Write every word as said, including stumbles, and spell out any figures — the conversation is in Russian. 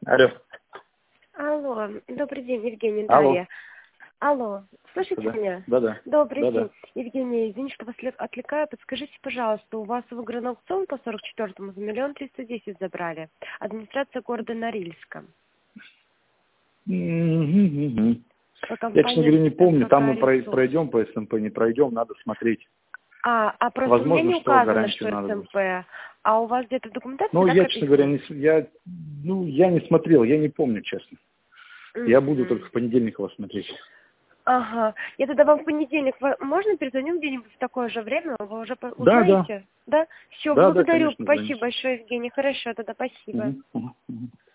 Алло. Алло, добрый день, Евгений, Алло. Дарья. Алло, слышите Да, меня? да, да. Добрый Да, день. да. Евгений, извините, что вас лет- отвлекаю. Подскажите, пожалуйста, у вас выигран аукцион по сорок четвёртому за миллион триста десять забрали. Администрация города Норильска. Мгм. По Я, честно компании говоря, не помню. Там мы СМПК прой- «Ресурс». пройдем по СМП, не пройдем, надо смотреть. А, а просто у меня Возможно, не что указано, гарантию что надо будет. СМП, а у вас где-то в документации Ну, так я, честно говоря, написано? не, с- я, ну, я не смотрел, я не помню, честно. Я буду Мгм. только в понедельник его смотреть. Ага. Я тогда вам в понедельник, во- можно перезвоню где-нибудь в такое же время? Вы уже по- Да, да. узнаете? Да? Все, Да, да, благодарю. конечно, Спасибо звоните. большое, Евгений. Хорошо, тогда спасибо. Мгм, мгм, мгм.